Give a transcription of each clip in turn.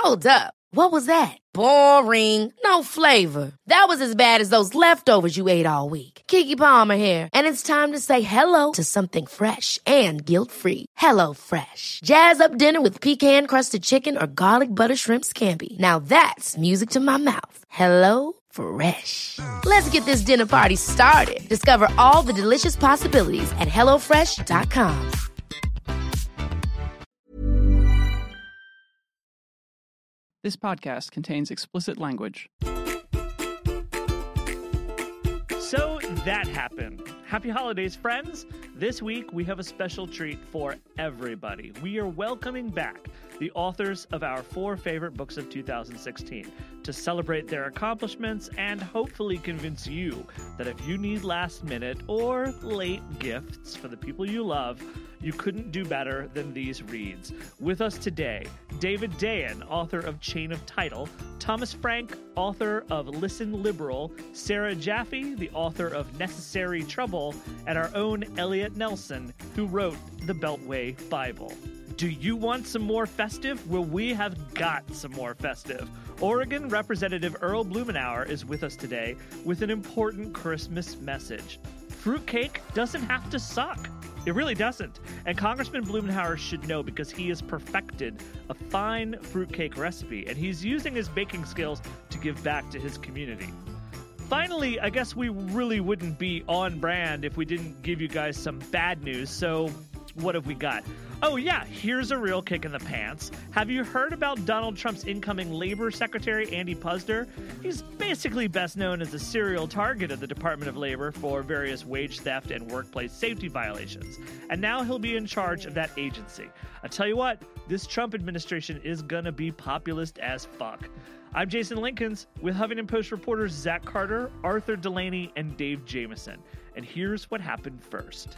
Hold up. What was that? Boring. No flavor. That was as bad as those leftovers you ate all week. Keke Palmer here, and it's time to say hello to something fresh and guilt-free. Hello Fresh. Jazz up dinner with pecan-crusted chicken or garlic butter shrimp scampi. Now that's music to my mouth. Hello Fresh. Let's get this dinner party started. Discover all the delicious possibilities at hellofresh.com. This podcast contains explicit language. So that happened. Happy holidays, friends. This week, we have a special treat for everybody. We are welcoming back the authors of our 4 favorite books of 2016 to celebrate their accomplishments and hopefully convince you that if you need last-minute or late gifts for the people you love, you couldn't do better than these reads. With us today, David Dayen, author of Chain of Title, Thomas Frank, author of Listen Liberal, Sarah Jaffe, the author of Necessary Trouble, and our own Elliot Nelson, who wrote the Beltway Bible. Do you want some more festive? Well, we have got some more festive. Oregon Representative Earl Blumenauer is with us today with an important Christmas message. Fruitcake doesn't have to suck. It really doesn't. And Congressman Blumenauer should know because he has perfected a fine fruitcake recipe, and he's using his baking skills to give back to his community. Finally, I guess we really wouldn't be on brand if we didn't give you guys some bad news, so what have we got? Oh yeah, here's a real kick in the pants. Have you heard about Donald Trump's incoming Labor Secretary, Andy Puzder? He's basically best known as a serial target of the Department of Labor for various wage theft and workplace safety violations. And now he'll be in charge of that agency. I tell you what, this Trump administration is gonna be populist as fuck. I'm Jason Lincolns with Huffington Post reporters Zach Carter, Arthur Delaney, and Dave Jamieson. And here's what happened first.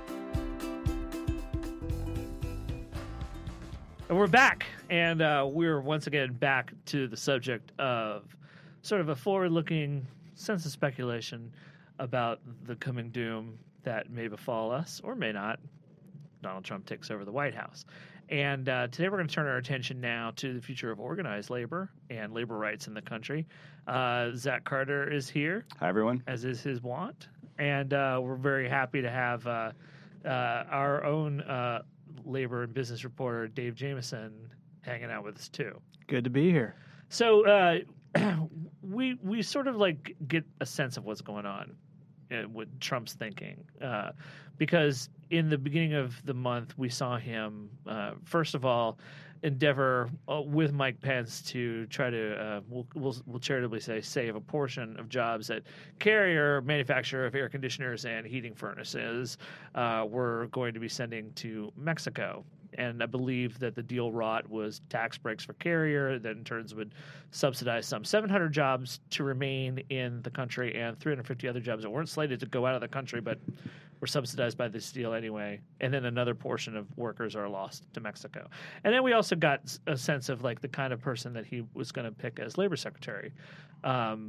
And we're back, and we're once again back to the subject of sort of a forward-looking sense of speculation about the coming doom that may befall us, or may not. Donald Trump takes over the White House. And today we're going to turn our attention now to the future of organized labor and labor rights in the country. Zach Carter is here. Hi, everyone. As is his wont. And we're very happy to have our own labor and business reporter Dave Jamieson hanging out with us too. Good to be here. So we sort of like get a sense of what's going on with Trump's thinking, because in the beginning of the month we saw him first of all endeavor with Mike Pence to try to we'll charitably say save a portion of jobs at Carrier, manufacturer of air conditioners and heating furnaces, were going to be sending to Mexico. And I believe that the deal wrought was tax breaks for Carrier that in turns would subsidize some 700 jobs to remain in the country and 350 other jobs that weren't slated to go out of the country but were subsidized by this deal anyway. And then another portion of workers are lost to Mexico. And then we also got a sense of like the kind of person that he was going to pick as labor secretary. Why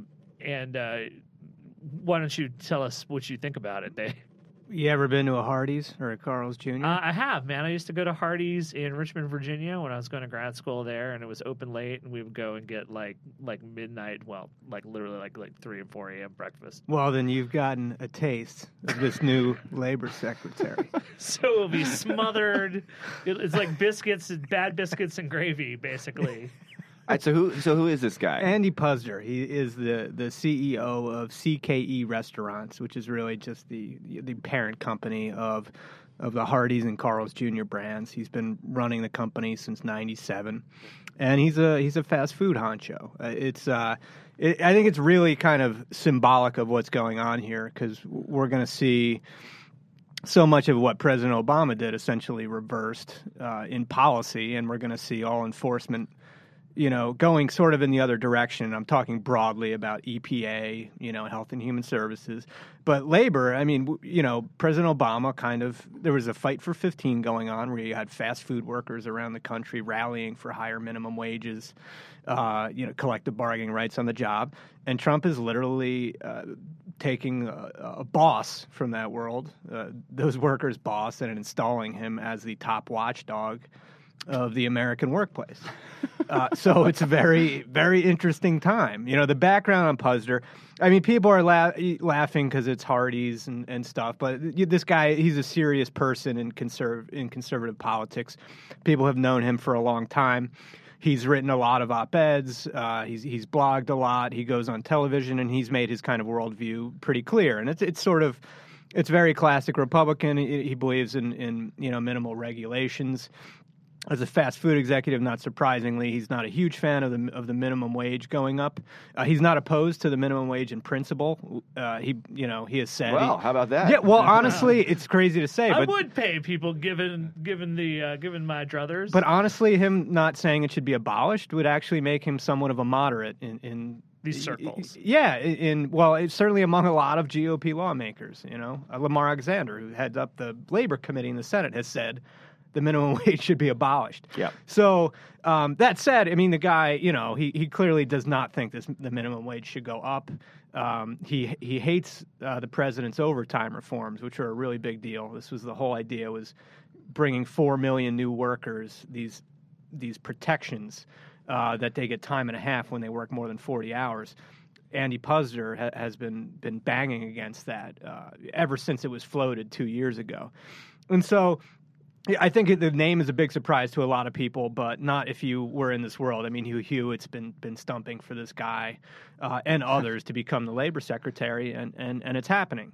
don't you tell us what you think about it, Dave? You ever been to a Hardee's or a Carl's Jr.? I have, man. I used to go to Hardee's in Richmond, Virginia when I was going to grad school there, and it was open late, and we would go and get like midnight, well, like literally like 3 and 4 a.m. breakfast. Well, then you've gotten a taste of this new labor secretary. So it'll be smothered. It's like biscuits, bad biscuits and gravy, basically. All right, so who is this guy? Andy Puzder. He is the CEO of CKE Restaurants, which is really just the parent company of the Hardee's and Carl's Jr. brands. He's been running the company since '97, and he's a fast food honcho. I think it's really kind of symbolic of what's going on here because we're going to see so much of what President Obama did essentially reversed in policy, and we're going to see all enforcement going sort of in the other direction. I'm talking broadly about EPA, Health and Human Services. But labor, I mean, President Obama there was a fight for 15 going on where you had fast food workers around the country rallying for higher minimum wages, collective bargaining rights on the job. And Trump is literally taking a boss from that world, those workers' boss, and installing him as the top watchdog of the American workplace. So it's a very, very interesting time. You know, the background on Puzder, I mean, people are laughing because it's Hardee's and stuff, but this guy, he's a serious person in conservative politics. People have known him for a long time. He's written a lot of op-eds. He's blogged a lot. He goes on television, and he's made his kind of worldview pretty clear. And it's very classic Republican. He believes in minimal regulations. As a fast food executive, not surprisingly, he's not a huge fan of the minimum wage going up. He's not opposed to the minimum wage in principle. He has said. Well, how about that? Yeah. Well, honestly, it's crazy to say. I but, would pay people given my druthers. But honestly, him not saying it should be abolished would actually make him somewhat of a moderate in these circles. Yeah. It's certainly among a lot of GOP lawmakers. You know, Lamar Alexander, who heads up the Labor Committee in the Senate, has said the minimum wage should be abolished. Yeah. So that said, I mean, the guy, he clearly does not think the minimum wage should go up. He hates the president's overtime reforms, which are a really big deal. This was the whole idea, was bringing 4 million new workers these protections that they get time and a half when they work more than 40 hours. Andy Puzder has been banging against that ever since it was floated 2 years ago. And so I think the name is a big surprise to a lot of people, but not if you were in this world. I mean, Hugh Hewitt's been stumping for this guy and others to become the labor secretary, and it's happening.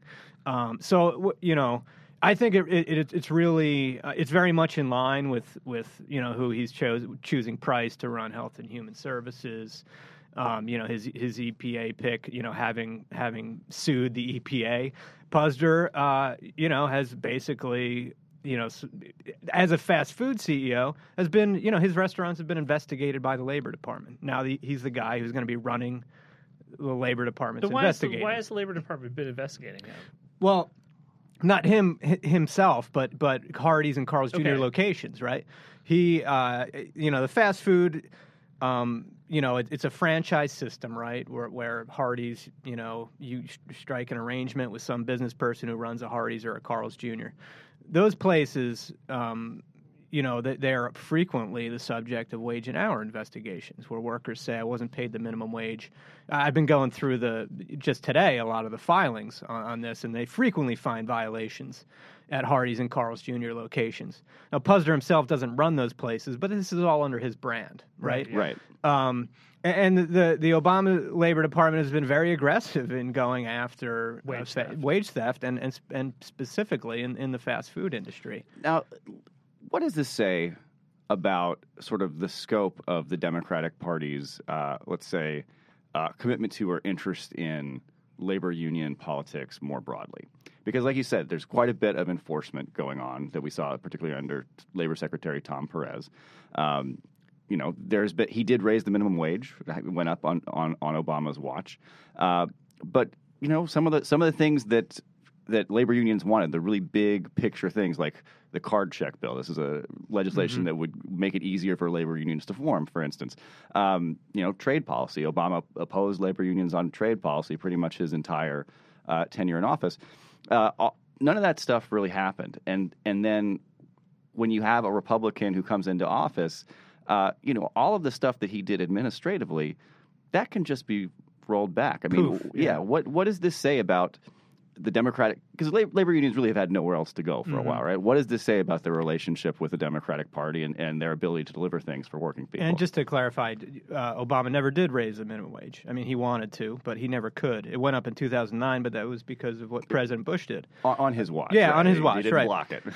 I think it's really it's very much in line with who he's choosing Price to run Health and Human Services. His EPA pick, having sued the EPA. Puzder, has basically, as a fast food CEO, has been, his restaurants have been investigated by the Labor Department. Now he's the guy who's going to be running the Labor Department's investigating. Why has the Labor Department been investigating him? Well, not himself, but Hardee's and Carl's Jr. locations, right? He, the fast food, it's a franchise system, right? Where Hardee's, you strike an arrangement with some business person who runs a Hardee's or a Carl's Jr. Those places, they're frequently the subject of wage and hour investigations, where workers say, I wasn't paid the minimum wage. I've been going through just today, a lot of the filings on this, and they frequently find violations at Hardee's and Carl's Jr. locations. Now, Puzder himself doesn't run those places, but this is all under his brand, right? Right. And the Obama Labor Department has been very aggressive in going after wage theft and specifically in the fast food industry. Now, what does this say about sort of the scope of the Democratic Party's, let's say, commitment to or interest in labor union politics more broadly? Because, like you said, there's quite a bit of enforcement going on that we saw, particularly under Labor Secretary Tom Perez. He did raise the minimum wage; it went up on Obama's watch. But some of the things that labor unions wanted, the really big picture things like the card check bill. This is a legislation that would make it easier for labor unions to form, for instance. Trade policy. Obama opposed labor unions on trade policy pretty much his entire tenure in office. None of that stuff really happened. And then when you have a Republican who comes into office, all of the stuff that he did administratively, that can just be rolled back. I mean, what does this say about the Democratic, because labor unions really have had nowhere else to go for a while, right? What does this say about their relationship with the Democratic Party and their ability to deliver things for working people? And just to clarify, Obama never did raise the minimum wage. I mean, he wanted to, but he never could. It went up in 2009, but that was because of what President Bush did. On his watch. Yeah, right? on his watch, he didn't block it.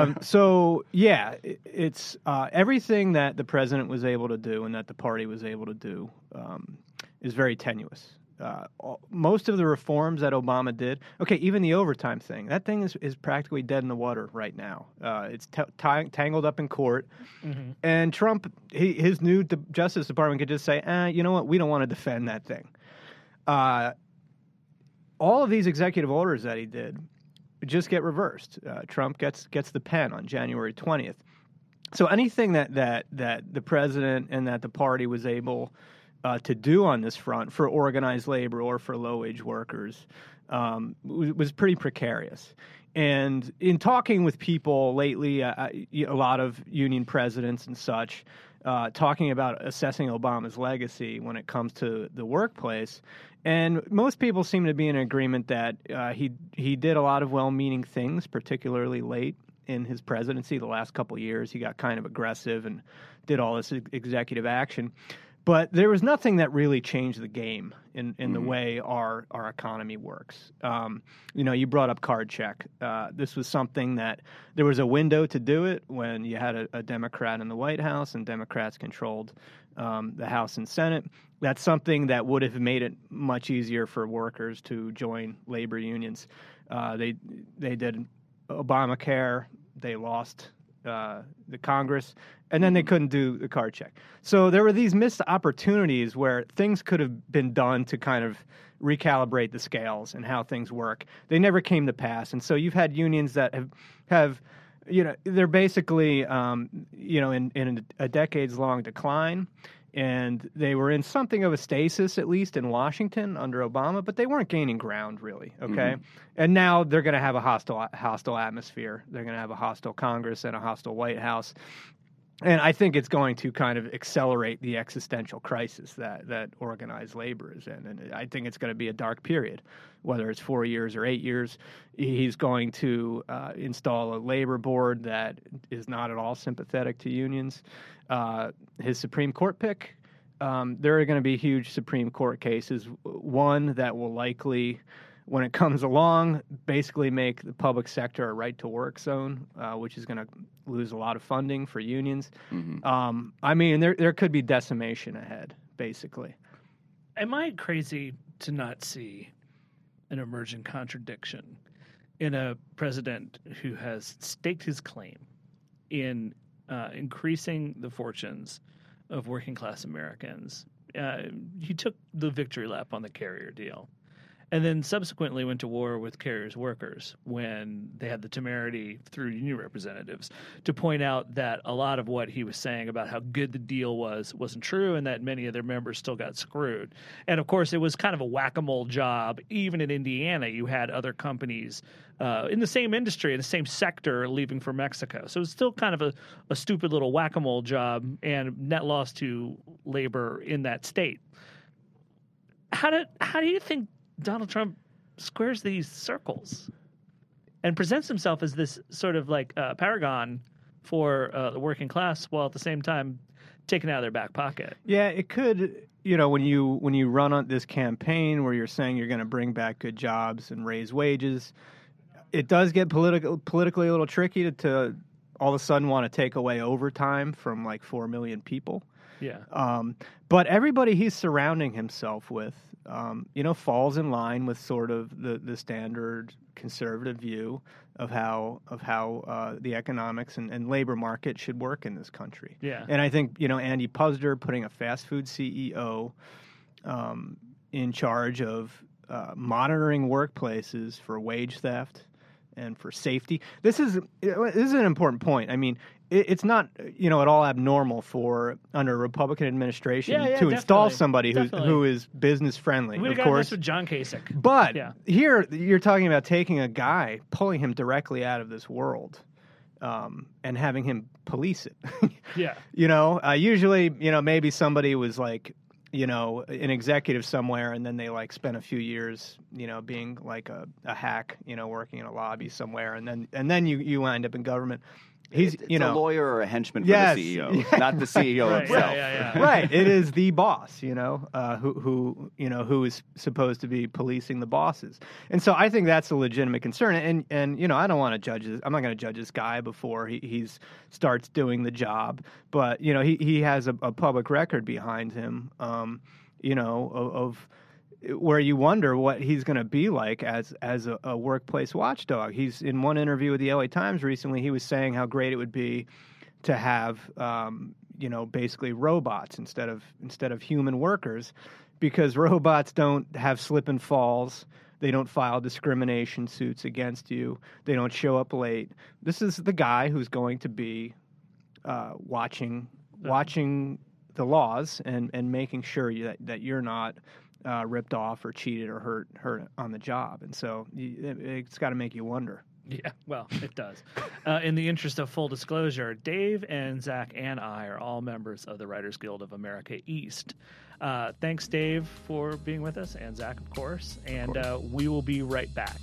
It's everything that the president was able to do and that the party was able to do is very tenuous. Most of the reforms that Obama did, even the overtime thing, that thing is practically dead in the water right now. It's tangled up in court. Mm-hmm. And Trump, his new Justice Department could just say, you know what, we don't want to defend that thing. All of these executive orders that he did just get reversed. Trump gets the pen on January 20th. So anything that the president and that the party was able to do on this front for organized labor or for low-wage workers was pretty precarious. And in talking with people lately, a lot of union presidents and such, talking about assessing Obama's legacy when it comes to the workplace, and most people seem to be in agreement that he did a lot of well-meaning things, particularly late in his presidency. The last couple of years, he got kind of aggressive and did all this executive action. But there was nothing that really changed the game in the way our economy works. You brought up card check. This was something that there was a window to do it when you had a Democrat in the White House and Democrats controlled the House and Senate. That's something that would have made it much easier for workers to join labor unions. They did Obamacare. They lost the Congress, and then they couldn't do the card check. So there were these missed opportunities where things could have been done to kind of recalibrate the scales and how things work. They never came to pass, and so you've had unions that have they're basically in a decades-long decline. And they were in something of a stasis, at least in Washington under Obama, but they weren't gaining ground, really, okay? And now they're going to have a hostile atmosphere. They're going to have a hostile Congress and a hostile White House. And I think it's going to kind of accelerate the existential crisis that organized labor is in. And I think it's going to be a dark period, whether it's 4 years or 8 years. He's going to install a labor board that is not at all sympathetic to unions. His Supreme Court pick, there are going to be huge Supreme Court cases. One that will likely, when it comes along, basically make the public sector a right-to-work zone, which is going to lose a lot of funding for unions. I mean, there could be decimation ahead, basically. Am I crazy to not see an emergent contradiction in a president who has staked his claim in increasing the fortunes of working-class Americans? He took the victory lap on the carrier deal, and then subsequently went to war with carriers' workers when they had the temerity through union representatives to point out that a lot of what he was saying about how good the deal wasn't true, and that many of their members still got screwed. And of course, it was kind of a whack-a-mole job. Even in Indiana, you had other companies in the same industry, in the same sector, leaving for Mexico. So it's still kind of a stupid little whack-a-mole job and net loss to labor in that state. How do you think Donald Trump squares these circles and presents himself as this sort of like paragon for the working class, while at the same time taking out of their back pocket? Yeah, it could. When you run on this campaign where you're saying you're going to bring back good jobs and raise wages, it does get politically a little tricky to all of a sudden want to take away overtime from like 4 million people. Yeah. But everybody he's surrounding himself with, falls in line with sort of the standard conservative view of how the economics and labor market should work in this country. Yeah. And I think, Andy Puzder putting a fast food CEO in charge of monitoring workplaces for wage theft and for safety. This is an important point. I mean, it's not at all abnormal for under a Republican administration to install somebody who is business friendly. We of got course, this with John Kasich. but here you're talking about taking a guy, pulling him directly out of this world, and having him police it. Yeah. Usually, maybe somebody was like, an executive somewhere, and then they like spent a few years, being like a hack, working in a lobby somewhere, and then you wind up in government. He's it's a lawyer or a henchman for Yes. the CEO, not the CEO Right, himself. yeah. Right. It is the boss, who is supposed to be policing the bosses. And so I think that's a legitimate concern. And I don't want to judge this. I'm not going to judge this guy before he starts doing the job. But, he has a public record behind him, of where you wonder what he's going to be like as a workplace watchdog. He's in one interview with the LA Times recently, he was saying how great it would be to have, basically robots instead of human workers, because robots don't have slip and falls. They don't file discrimination suits against you. They don't show up late. This is the guy who's going to be watching the laws and making sure that you're not ripped off or cheated or hurt on the job. And so it's got to make you wonder. Yeah, well, it does. In the interest of full disclosure, Dave and Zach and I are all members of the Writers Guild of America East. Thanks, Dave, for being with us, and Zach, of course. And we will be right back.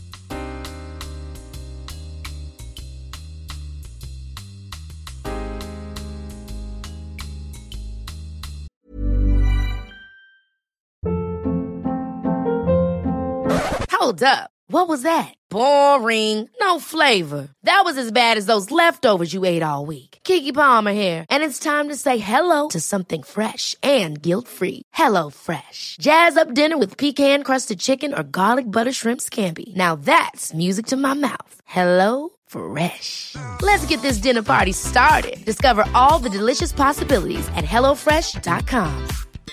Hold up. What was that? Boring. No flavor. That was as bad as those leftovers you ate all week. Keke Palmer here, and it's time to say hello to something fresh and guilt-free. Hello Fresh. Jazz up dinner with pecan-crusted chicken or garlic butter shrimp scampi. Now that's music to my mouth. Hello Fresh. Let's get this dinner party started. Discover all the delicious possibilities at hellofresh.com.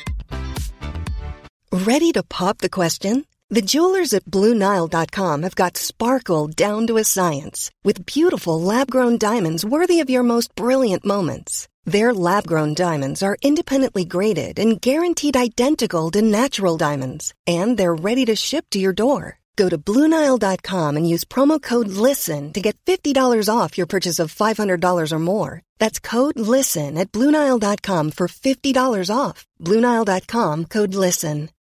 Ready to pop the question? The jewelers at BlueNile.com have got sparkle down to a science with beautiful lab-grown diamonds worthy of your most brilliant moments. Their lab-grown diamonds are independently graded and guaranteed identical to natural diamonds, and they're ready to ship to your door. Go to BlueNile.com and use promo code LISTEN to get $50 off your purchase of $500 or more. That's code LISTEN at BlueNile.com for $50 off. BlueNile.com, code LISTEN.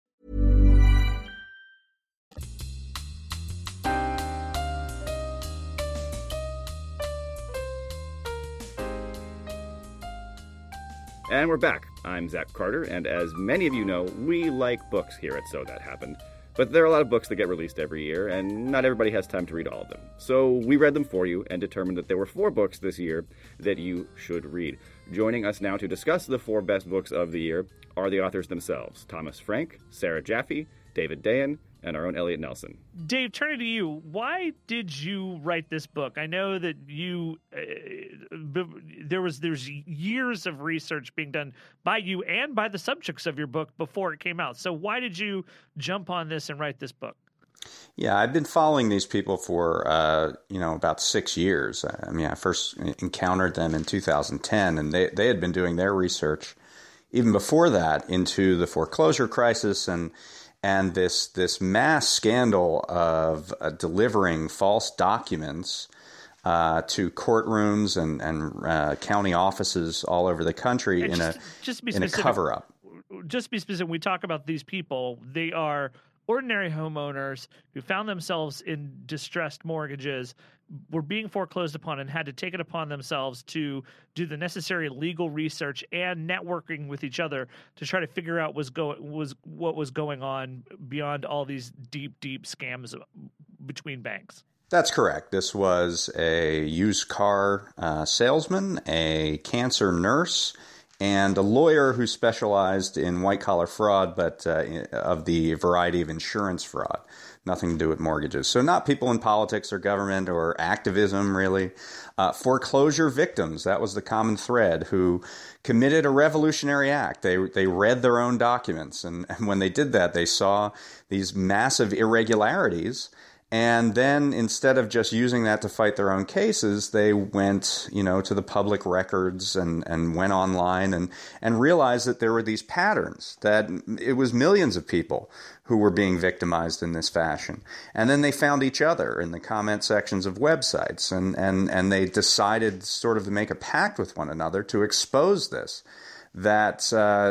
And we're back. I'm Zach Carter, and as many of you know, we like books here at So That Happened. But there are a lot of books that get released every year, and not everybody has time to read all of them. So we read them for you and determined that there were 4 books this year that you should read. Joining us now to discuss the 4 best books of the year are the authors themselves, Thomas Frank, Sarah Jaffe, David Dayen, and our own Elliot Nelson. Dave, turning to you, why did you write this book? I know that you there's years of research being done by you and by the subjects of your book before it came out. So why did you jump on this and write this book? Yeah, I've been following these people for about 6 years. I mean, I first encountered them in 2010, and they had been doing their research even before that into the foreclosure crisis and this mass scandal of delivering false documents to courtrooms and county offices all over the country in a cover-up. Just to be specific, when we talk about these people, they are ordinary homeowners who found themselves in distressed mortgages, were being foreclosed upon, and had to take it upon themselves to do the necessary legal research and networking with each other to try to figure out what was going on beyond all these deep scams between banks. That's correct. This was a used car salesman, a cancer nurse, and a lawyer who specialized in white-collar fraud, but of the variety of insurance fraud. Nothing to do with mortgages. So not people in politics or government or activism, really. Foreclosure victims, that was the common thread, who committed a revolutionary act. They read their own documents, and when they did that, they saw these massive irregularities. And then instead of just using that to fight their own cases, they went, to the public records and went online and realized that there were these patterns, that it was millions of people who were being victimized in this fashion. And then they found each other in the comment sections of websites, and they decided sort of to make a pact with one another to expose this, that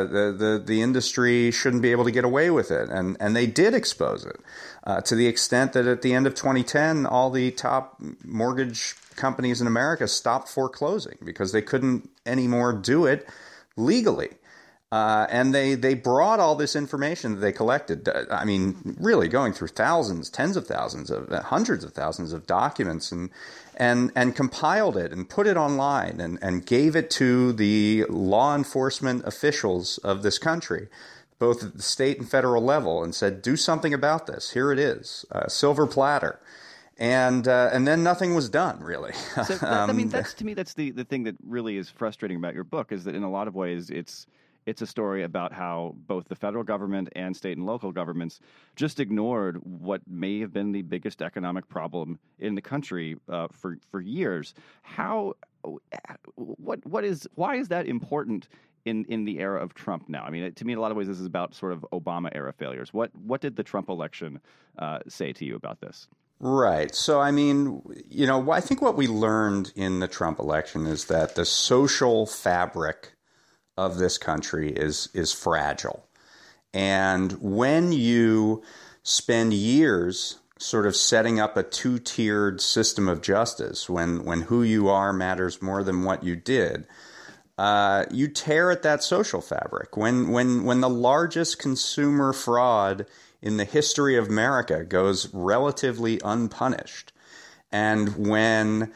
the industry shouldn't be able to get away with it. And they did expose it. To the extent that at the end of 2010, all the top mortgage companies in America stopped foreclosing because they couldn't anymore do it legally. And they brought all this information that they collected. I mean, really going through thousands, tens of thousands, hundreds of thousands of documents and compiled it and put it online and gave it to the law enforcement officials of this country, both at the state and federal level, and said, do something about this. Here it is, silver platter. And then nothing was done, really. So, I mean, that's the thing that really is frustrating about your book, is that in a lot of ways it's a story about how both the federal government and state and local governments just ignored what may have been the biggest economic problem in the country for years. Why is that important in the era of Trump now? I mean, to me, in a lot of ways, this is about sort of Obama era failures. What did the Trump election say to you about this? Right. So, I mean, I think what we learned in the Trump election is that the social fabric of this country is fragile. And when you spend years sort of setting up a two-tiered system of justice, when who you are matters more than what you did, you tear at that social fabric. When the largest consumer fraud in the history of America goes relatively unpunished, and when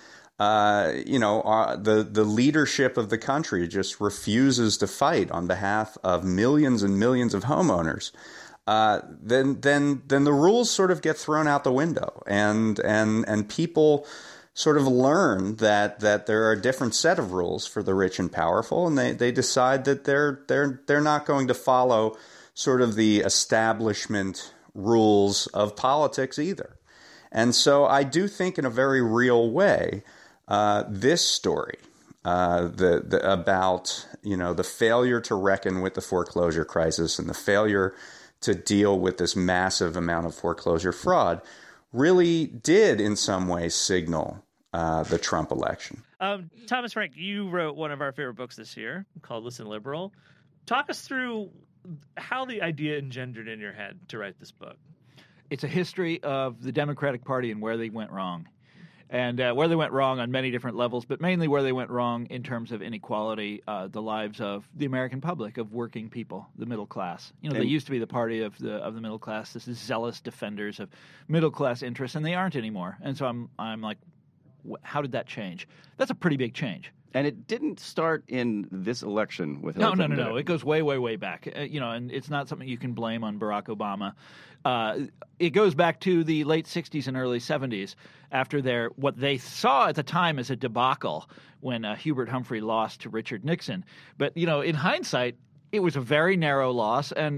the leadership of the country just refuses to fight on behalf of millions and millions of homeowners, then the rules sort of get thrown out the window, and people sort of learn that there are a different set of rules for the rich and powerful, and they decide that they're not going to follow sort of the establishment rules of politics either. And so I do think in a very real way, this story about the failure to reckon with the foreclosure crisis and the failure to deal with this massive amount of foreclosure fraud really did in some ways signal the Trump election. Thomas Frank, you wrote one of our favorite books this year called Listen Liberal. Talk us through how the idea engendered in your head to write this book. It's a history of the Democratic Party and where they went wrong. And where they went wrong on many different levels, but mainly where they went wrong in terms of inequality, the lives of the American public, of working people, the middle class. They used to be the party of the middle class. This is zealous defenders of middle class interests, and they aren't anymore. And so I'm like, how did that change? That's a pretty big change. And it didn't start in this election with Hillary Clinton. No. It goes way, way, way back. And it's not something you can blame on Barack Obama. It goes back to the late 60s and early 70s after what they saw at the time as a debacle when Hubert Humphrey lost to Richard Nixon. But, in hindsight, it was a very narrow loss, and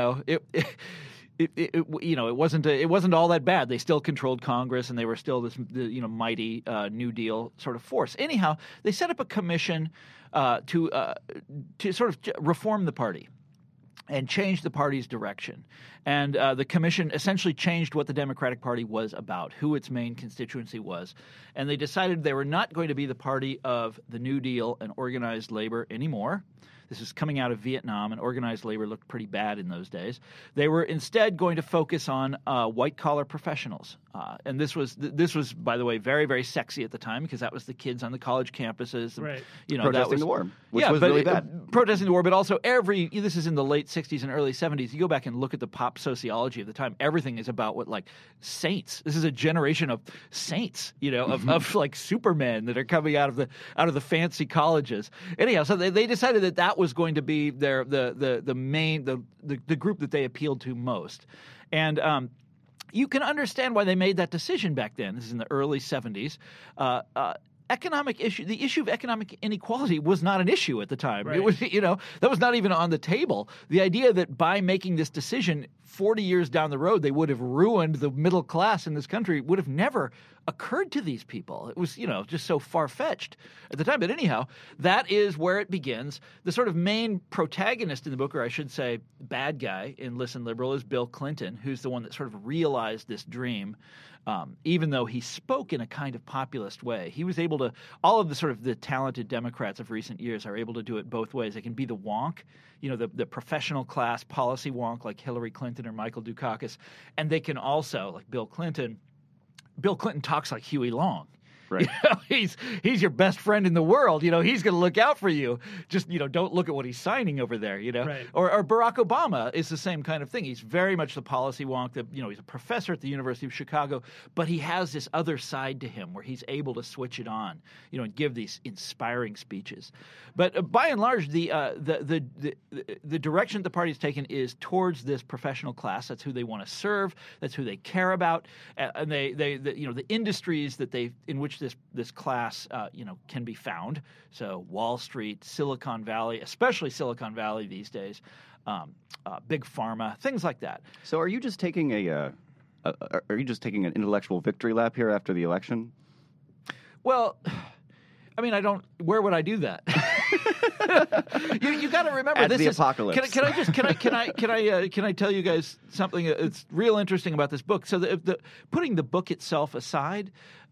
it wasn't all that bad. They still controlled Congress, and they were still this mighty New Deal sort of force. Anyhow, they set up a commission to sort of reform the party and change the party's direction. And the commission essentially changed what the Democratic Party was about, who its main constituency was. And they decided they were not going to be the party of the New Deal and organized labor anymore. This is coming out of Vietnam, and organized labor looked pretty bad in those days. They were instead going to focus on white-collar professionals. And this was, by the way, very, very sexy at the time, because that was the kids on the college campuses. Right. Protesting the war, which was really bad. Protesting the war, but also this is in the late 60s and early 70s. You go back and look at the pop sociology of the time. Everything is about saints. This is a generation of saints, of like supermen that are coming out of the fancy colleges. Anyhow, so they decided that was going to be the main group that they appealed to most. And you can understand why they made that decision back then. This is in the early 70s. The issue of economic inequality was not an issue at the time. Right. It was, that was not even on the table. The idea that by making this decision 40 years down the road, they would have ruined the middle class in this country would have never occurred to these people. It was, just so far-fetched at the time. But anyhow, that is where it begins. The sort of main protagonist in the book, or I should say bad guy in Listen Liberal, is Bill Clinton, who's the one that sort of realized this dream. Even though he spoke in a kind of populist way, he was able to. All of the sort of the talented Democrats of recent years are able to do it both ways. They can be the wonk, the professional class policy wonk like Hillary Clinton or Michael Dukakis, and they can also, like Bill Clinton. Bill Clinton talks like Huey Long. Right. He's your best friend in the world. He's going to look out for you. Just, don't look at what he's signing over there, Right. Or Barack Obama is the same kind of thing. He's very much the policy wonk. He's a professor at the University of Chicago, but he has this other side to him where he's able to switch it on, and give these inspiring speeches. But by and large, the direction the party's taken is towards this professional class. That's who they want to serve. That's who they care about. And the industries in which this class, can be found. So Wall Street, Silicon Valley, especially Silicon Valley these days, big pharma, things like that. So, are you just taking an intellectual victory lap here after the election? Well, I mean, where would I do that? You got to remember At this the is apocalypse. Can I tell you guys something that's real interesting about this book? So putting the book itself aside,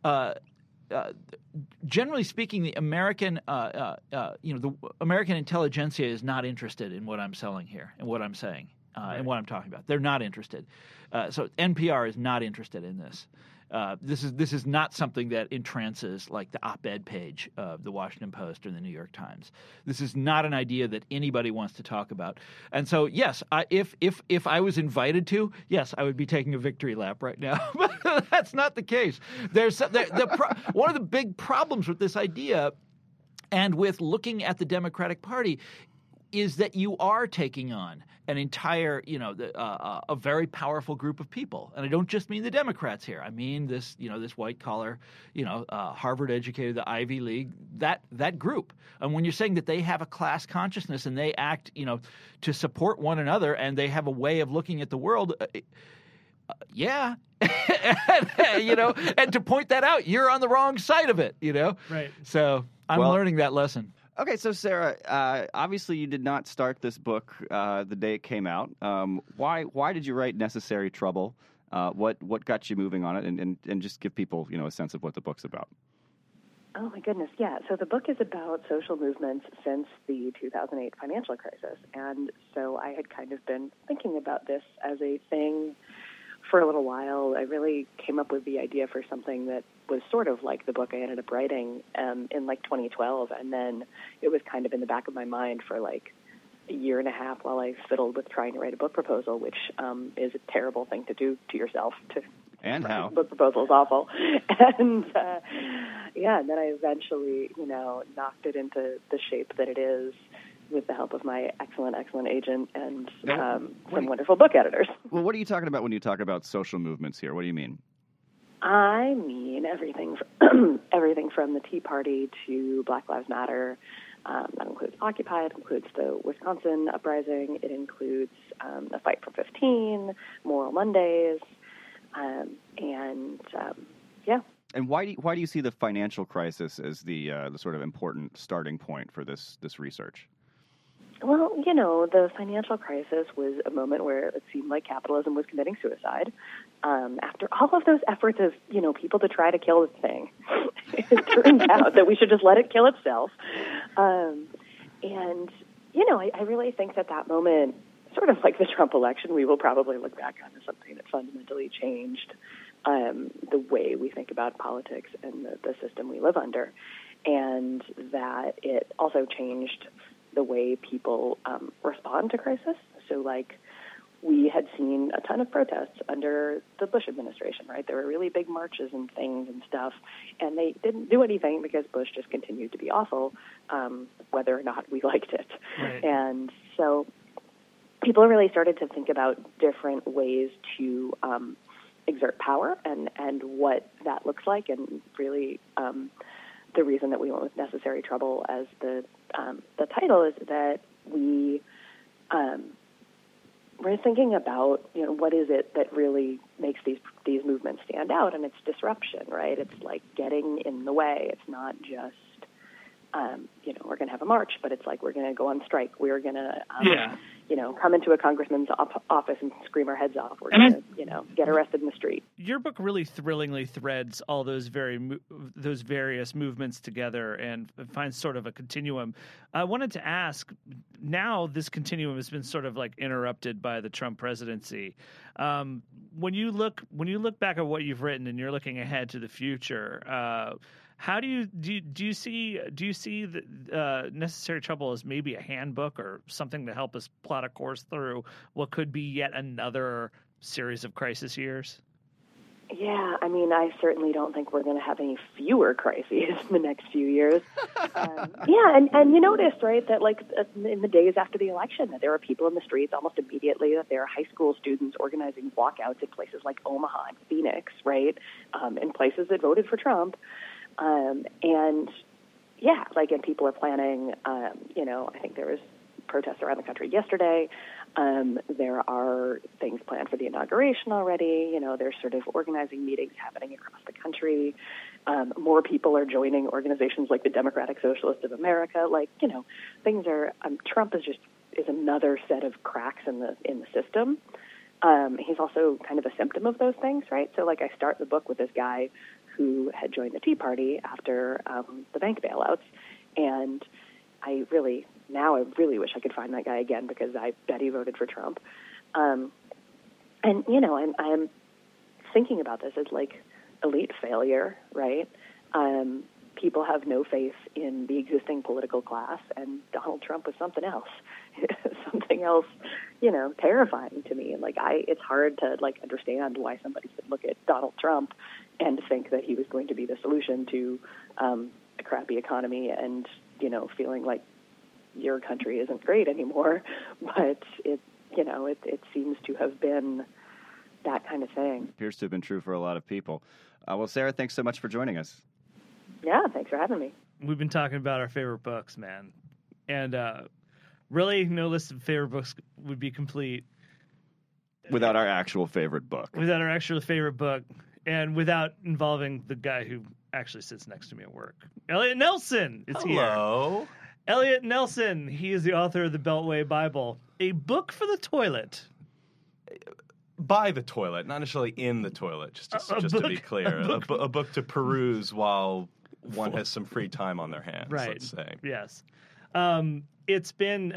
generally speaking, the American the American intelligentsia is not interested in what I'm selling here and what I'm saying and what I'm talking about. They're not interested. So NPR is not interested in this. This is not something that entrances like the op-ed page of the Washington Post or the New York Times. This is not an idea that anybody wants to talk about. And so, yes, if I was invited to, yes, I would be taking a victory lap right now. But that's not the case. One of the big problems with this idea and with looking at the Democratic Party is that you are taking on an entire, a very powerful group of people, and I don't just mean the Democrats here. I mean this white collar, Harvard educated, the Ivy League, that group. And when you're saying that they have a class consciousness and they act, to support one another, and they have a way of looking at the world. Yeah, and to point that out, you're on the wrong side of it, Right. So I'm learning that lesson. Okay, so Sarah, obviously you did not start this book the day it came out. Why did you write Necessary Trouble? What got you moving on it? And just give people a sense of what the book's about. Oh, my goodness, yeah. So the book is about social movements since the 2008 financial crisis. And so I had kind of been thinking about this as a thing for a little while. I really came up with the idea for something that was sort of like the book I ended up writing in like 2012. And then it was kind of in the back of my mind for like a year and a half while I fiddled with trying to write a book proposal, which is a terrible thing to do to yourself. And how? Book proposal is awful. And and then I eventually, knocked it into the shape that it is with the help of my excellent agent and some wonderful book editors. Well, what are you talking about when you talk about social movements here? What do you mean? I mean everything from the Tea Party to Black Lives Matter. That includes Occupy. It includes the Wisconsin uprising. It includes the Fight for 15, Moral Mondays, And why do you see the financial crisis as the sort of important starting point for this research? Well, the financial crisis was a moment where it seemed like capitalism was committing suicide. After all of those efforts of, people to try to kill this thing, it turned out that we should just let it kill itself. I really think that moment, sort of like the Trump election, we will probably look back on as something that fundamentally changed the way we think about politics and the system we live under, and that it also changed the way people respond to crisis. So, we had seen a ton of protests under the Bush administration, right? There were really big marches and things and stuff, and they didn't do anything because Bush just continued to be awful, whether or not we liked it. Right. And so people really started to think about different ways to exert power and what that looks like, and really the reason that we went with Necessary Trouble as the title is that we're thinking about, what is it that really makes these movements stand out, and it's disruption, right? It's like getting in the way. It's not just, we're going to have a march, but it's like we're going to go on strike. We're going to, come into a congressman's office and scream our heads off. We're going to, get arrested in the street. Your book really thrillingly threads all those various movements together and finds sort of a continuum. I wanted to ask, now this continuum has been sort of like interrupted by the Trump presidency. When you look back at what you've written and you're looking ahead to the future, how do you see the Necessary Trouble as maybe a handbook or something to help us plot a course through what could be yet another series of crisis years? Yeah, I certainly don't think we're going to have any fewer crises in the next few years. And you noticed, right, that in the days after the election, that there were people in the streets almost immediately, that there are high school students organizing walkouts in places like Omaha and Phoenix, right, in places that voted for Trump. And people are planning, I think there was protests around the country yesterday. There are things planned for the inauguration already. There's sort of organizing meetings happening across the country. More people are joining organizations like the Democratic Socialists of America. Like, things are. Trump is another set of cracks in the system. He's also kind of a symptom of those things, right? So, like, I start the book with this guy who had joined the Tea Party after the bank bailouts, and I really wish I could find that guy again, because I bet he voted for Trump. And I'm thinking about this as like elite failure, right? People have no faith in the existing political class, and Donald Trump was something else, terrifying to me. And it's hard to understand why somebody could look at Donald Trump and think that he was going to be the solution to a crappy economy and feeling like your country isn't great anymore. But it seems to have been that kind of thing. Appears to have been true for a lot of people. Well, Sarah, thanks so much for joining us. Yeah, thanks for having me. We've been talking about our favorite books, man. And really, no list of favorite books would be complete without our actual favorite book. Without our actual favorite book, and without involving the guy who actually sits next to me at work. Elliot Nelson is here. Hello. Elliot Nelson. He is the author of the Beltway Bible, a book for the toilet. By the toilet, not necessarily in the toilet, just to be clear. A book to peruse while one has some free time on their hands, right. Let's say. Yes. It's been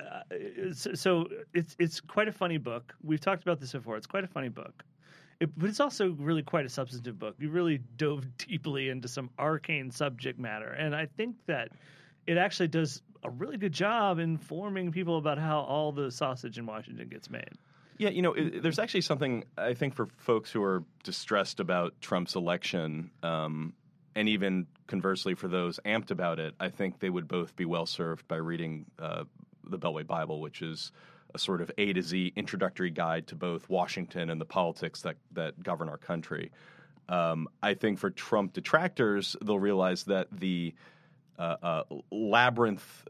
it's quite a funny book. We've talked about this before. It's quite a funny book. But it's also really quite a substantive book. You really dove deeply into some arcane subject matter. And I think that it actually does a really good job informing people about how all the sausage in Washington gets made. Yeah, there's actually something, I think, for folks who are distressed about Trump's election, and even conversely for those amped about it, I think they would both be well served by reading the Beltway Bible, which is a sort of A to Z introductory guide to both Washington and the politics that govern our country. I think for Trump detractors, they'll realize that the labyrinth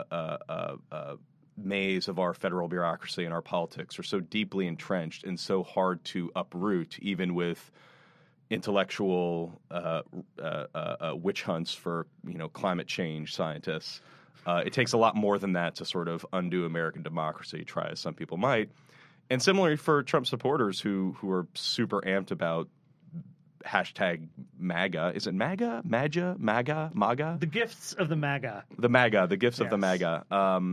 maze of our federal bureaucracy and our politics are so deeply entrenched and so hard to uproot, even with intellectual witch hunts for climate change scientists. It takes a lot more than that to sort of undo American democracy, try as some people might. And similarly for Trump supporters who are super amped about hashtag MAGA. Is it MAGA? MAGA? The gifts of the MAGA. The gifts of the MAGA.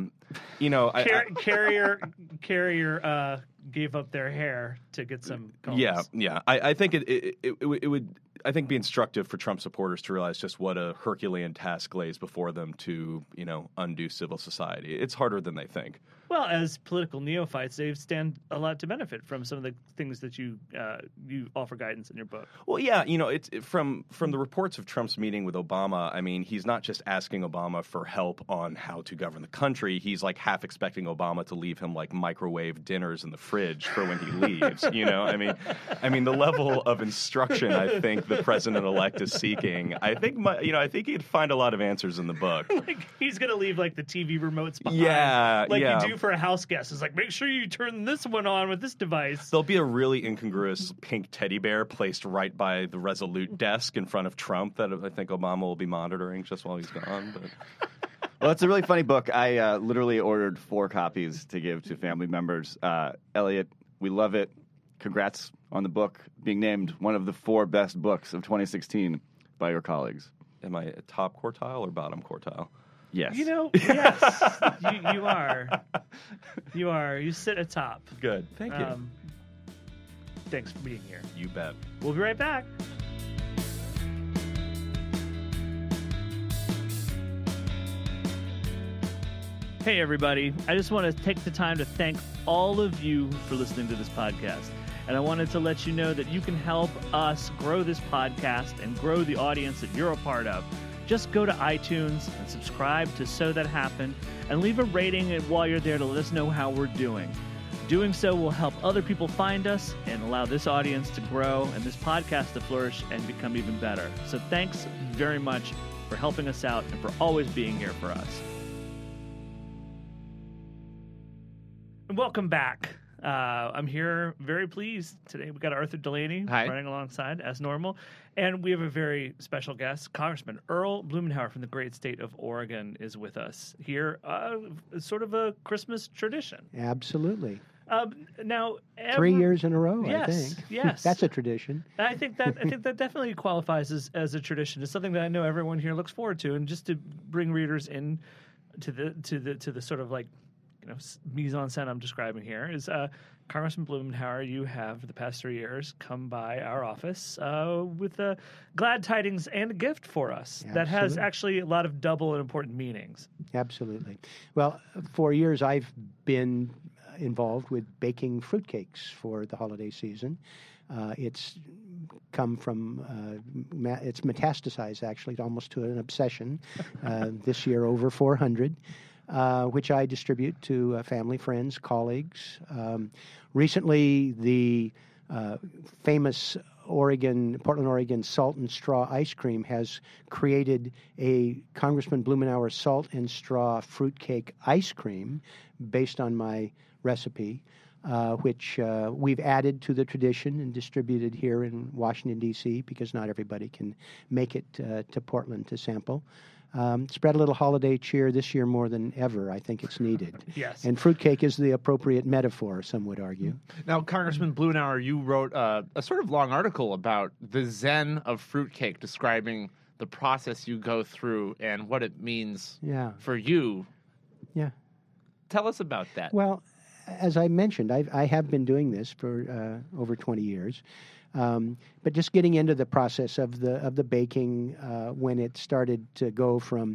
Carrier gave up their hair to get some combs. Yeah. I think it would be instructive for Trump supporters to realize just what a Herculean task lays before them to, undo civil society. It's harder than they think. Well, as political neophytes, they stand a lot to benefit from some of the things that you offer guidance in your book. Well, yeah, it's from the reports of Trump's meeting with Obama. I mean, he's not just asking Obama for help on how to govern the country. He's like half expecting Obama to leave him like microwave dinners in the fridge for when he leaves. I mean, the level of instruction I think the president-elect is seeking. I think he'd find a lot of answers in the book. Like he's gonna leave like the TV remotes behind. Yeah, you do for a house guest. It's like, make sure you turn this one on with this device. There'll be a really incongruous pink teddy bear placed right by the Resolute desk in front of Trump that I think Obama will be monitoring just while he's gone. But. Well, it's a really funny book. I literally ordered 4 copies to give to family members. Elliot, we love it. Congrats on the book being named one of the 4 best books of 2016 by your colleagues. Am I a top quartile or bottom quartile? Yes. Yes, you are. You are. You sit atop. Good. Thank you. Thanks for being here. You bet. We'll be right back. Hey, everybody. I just want to take the time to thank all of you for listening to this podcast. And I wanted to let you know that you can help us grow this podcast and grow the audience that you're a part of. Just go to iTunes and subscribe to So That Happened and leave a rating while you're there to let us know how we're doing. Doing so will help other people find us and allow this audience to grow and this podcast to flourish and become even better. So thanks very much for helping us out and for always being here for us. And welcome back. I'm here very pleased today. We got Arthur Delaney Hi. running alongside as normal. And we have a very special guest. Congressman Earl Blumenauer from the great state of Oregon is with us here. Sort of a Christmas tradition. Absolutely. Now, 3 years in a row, Yes, I think. yes. That's a tradition. I think that definitely qualifies as a tradition. It's something that I know everyone here looks forward to, and just to bring readers in to the sort of like mise en scène I'm describing here is Congressman Blumenauer. You have for the past 3 years come by our office with glad tidings and a gift for us that has actually a lot of double and important meanings. Absolutely. Well, for years I've been involved with baking fruitcakes for the holiday season. It's come from, it's metastasized actually almost to an obsession. This year over 400, which I distribute to family, friends, colleagues. Recently, the famous Portland, Oregon Salt and Straw ice cream has created a Congressman Blumenauer Salt and Straw fruitcake ice cream based on my recipe, which we've added to the tradition and distributed here in Washington, D.C., because not everybody can make it to Portland to sample. Spread a little holiday cheer this year more than ever. I think it's needed. Yes. And fruitcake is the appropriate metaphor, some would argue. Now, Congressman Blumenauer, you wrote a sort of long article about the zen of fruitcake, describing the process you go through and what it means for you. Yeah. Tell us about that. Well, as I mentioned, I have been doing this for over 20 years. But just getting into the process of the baking when it started to go from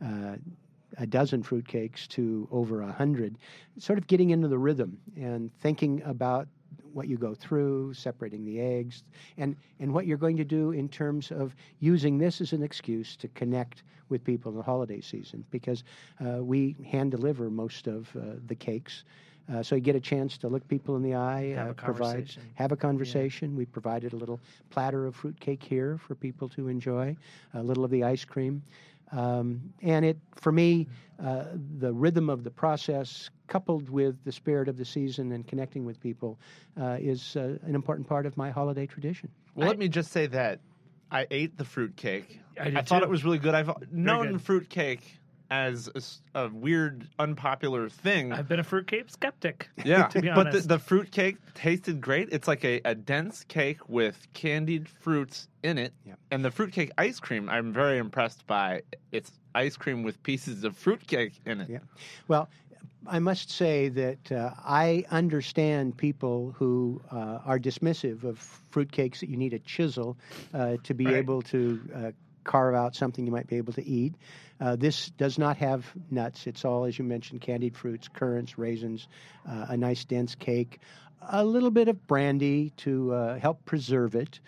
a dozen fruitcakes to over 100, sort of getting into the rhythm and thinking about what you go through, separating the eggs, and what you're going to do in terms of using this as an excuse to connect with people in the holiday season, because we hand deliver most of the cakes. So you get a chance to look people in the eye, have a conversation. We provided a little platter of fruitcake here for people to enjoy, a little of the ice cream. And for me, the rhythm of the process, coupled with the spirit of the season and connecting with people, is an important part of my holiday tradition. Well, let me just say that I ate the fruitcake. I thought too. it was really good. I've known good. fruitcake as a weird, unpopular thing. I've been a fruitcake skeptic. Yeah, to be but honest. the fruitcake tasted great. It's like a dense cake with candied fruits in it. Yeah. And the fruitcake ice cream, I'm very impressed by. It's ice cream with pieces of fruitcake in it. Yeah. Well, I must say that I understand people who are dismissive of fruitcakes that you need a chisel to be able to carve out something you might be able to eat. This does not have nuts. It's all, as you mentioned, candied fruits, currants, raisins, a nice dense cake, a little bit of brandy to help preserve it.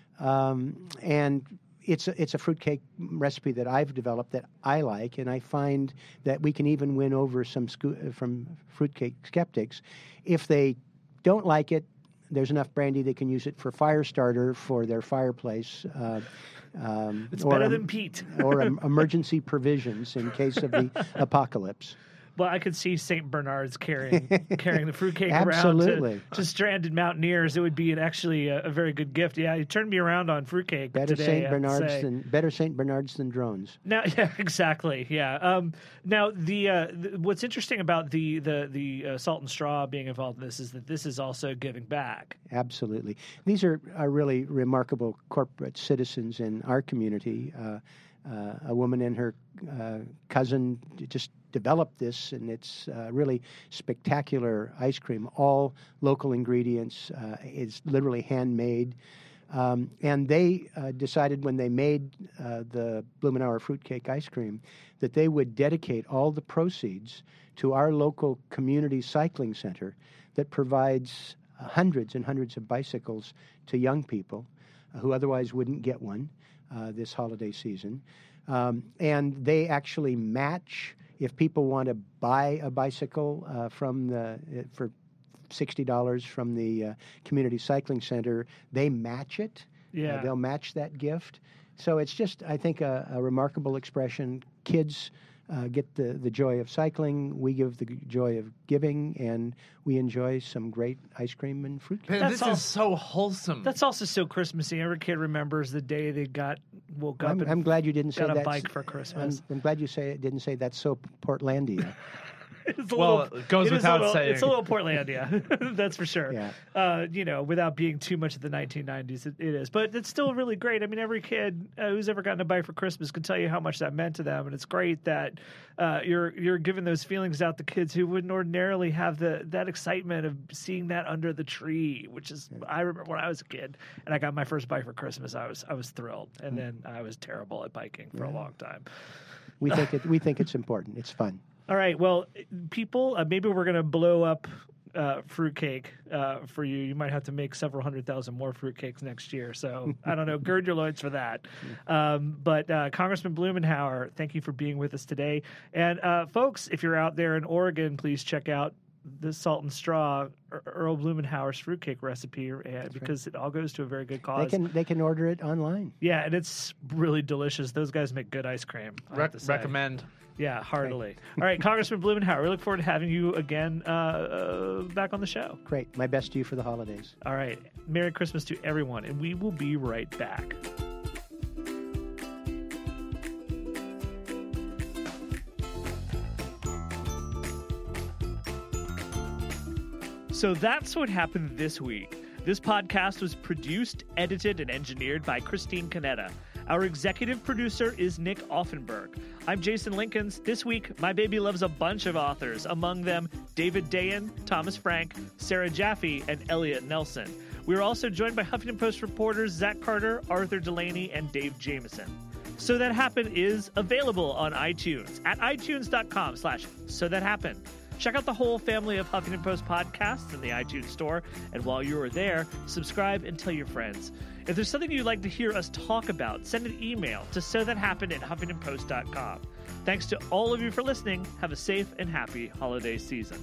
And it's a fruitcake recipe that I've developed that I like, and I find that we can even win over some from fruitcake skeptics. If they don't like it, there's enough brandy they can use it for fire starter for their fireplace. It's better than peat. or emergency provisions in case of the apocalypse. Well, I could see St. Bernard's carrying the fruitcake Absolutely. around to stranded mountaineers. It would be actually a very good gift. Yeah, you turned me around on fruitcake Better today. Better St. Bernards than drones. Now, yeah, exactly. Yeah. Now, the what's interesting about the salt and straw being involved in this is that this is also giving back. Absolutely. These are really remarkable corporate citizens in our community. A woman and her cousin just developed this, and it's really spectacular ice cream, all local ingredients. It's literally handmade. And they decided when they made the Blumenauer fruitcake ice cream that they would dedicate all the proceeds to our local community cycling center that provides hundreds and hundreds of bicycles to young people who otherwise wouldn't get one this holiday season. And they actually match, if people want to buy a bicycle for $60 from the community cycling center, they match it. Yeah. They'll match that gift. So it's just, I think, a remarkable expression. Kids get the joy of cycling. We give the joy of giving, and we enjoy some great ice cream and fruitcake. This is so wholesome. That's also so Christmassy. Every kid remembers the day they woke up. I'm glad you didn't say got that. a bike for Christmas. I'm glad you didn't say that's so Portlandia. It goes without saying. It's a little Portlandia, that's for sure. Yeah. Without being too much of the 1990s, it is. But it's still really great. I mean, every kid who's ever gotten a bike for Christmas can tell you how much that meant to them. And it's great that you're giving those feelings out to kids who wouldn't ordinarily have that excitement of seeing that under the tree, which is, I remember when I was a kid and I got my first bike for Christmas, I was thrilled. And then I was terrible at biking for a long time. We think it's important. It's fun. All right. Well, people, maybe we're going to blow up fruitcake for you. You might have to make several 100,000 more fruitcakes next year. So I don't know. Gird your loins for that. But Congressman Blumenauer, thank you for being with us today. And folks, if you're out there in Oregon, please check out the Salt and Straw Earl Blumenauer's fruitcake recipe, because it all goes to a very good cause. They can order it online. Yeah, and it's really delicious. Those guys make good ice cream. Recommend. Yeah, heartily. Okay. All right, Congressman Blumenauer, we look forward to having you again back on the show. Great. My best to you for the holidays. All right. Merry Christmas to everyone, and we will be right back. So that's what happened this week. This podcast was produced, edited, and engineered by Christine Canetta. Our executive producer is Nick Offenberg. I'm Jason Linkins. This week, my baby loves a bunch of authors, among them David Dayen, Thomas Frank, Sarah Jaffe, and Elliot Nelson. We are also joined by Huffington Post reporters Zach Carter, Arthur Delaney, and Dave Jameson. So That Happened is available on iTunes at itunes.com/So That Happened. Check out the whole family of Huffington Post podcasts in the iTunes store, and while you are there, subscribe and tell your friends. If there's something you'd like to hear us talk about, send an email to sothathappened@huffingtonpost.com. Thanks to all of you for listening. Have a safe and happy holiday season.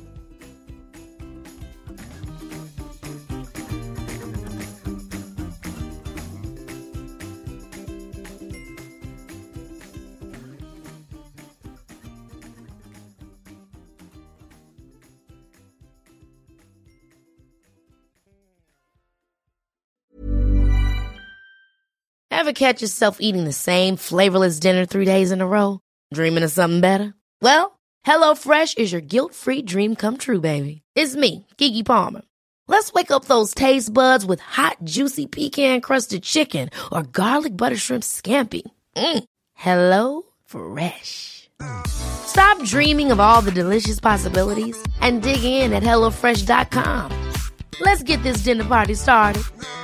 Ever catch yourself eating the same flavorless dinner 3 days in a row? Dreaming of something better? Well, HelloFresh is your guilt-free dream come true, baby. It's me, Keke Palmer. Let's wake up those taste buds with hot, juicy pecan-crusted chicken or garlic butter shrimp scampi. Hello Fresh. Stop dreaming of all the delicious possibilities and dig in at HelloFresh.com. Let's get this dinner party started.